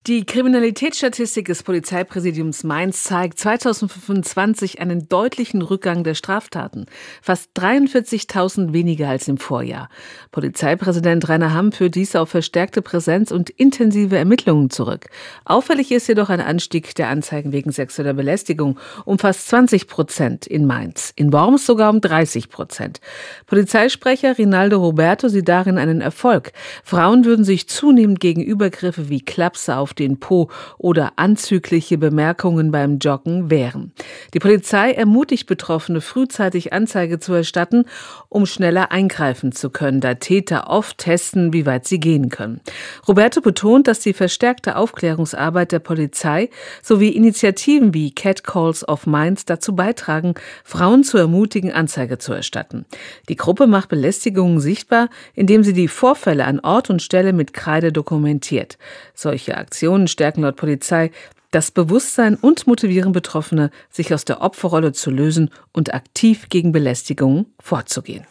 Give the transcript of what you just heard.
Die Kriminalitätsstatistik des Polizeipräsidiums Mainz zeigt 2025 einen deutlichen Rückgang der Straftaten. Fast 43.000 weniger als im Vorjahr. Polizeipräsident Rainer Hamm führt dies auf verstärkte Präsenz und intensive Ermittlungen zurück. Auffällig ist jedoch ein Anstieg der Anzeigen wegen sexueller Belästigung um fast 20% in Mainz. In Worms sogar um 30%. Polizeisprecher Rinaldo Roberto sieht darin einen Erfolg. Frauen würden sich zunehmend gegen Übergriffe wie Klapse auf den Po oder anzügliche Bemerkungen beim Joggen wehren. Die Polizei ermutigt Betroffene, frühzeitig Anzeige zu erstatten, um schneller eingreifen zu können, da Täter oft testen, wie weit sie gehen können. Roberto betont, dass die verstärkte Aufklärungsarbeit der Polizei sowie Initiativen wie Catcalls of Mainz dazu beitragen, Frauen zu ermutigen, Anzeige zu erstatten. Die Gruppe macht Belästigungen sichtbar, indem sie die Vorfälle an Ort und Stelle mit Kreide dokumentiert. Solche Aktionen stärken laut Polizei das Bewusstsein und motivieren Betroffene, sich aus der Opferrolle zu lösen und aktiv gegen Belästigungen vorzugehen.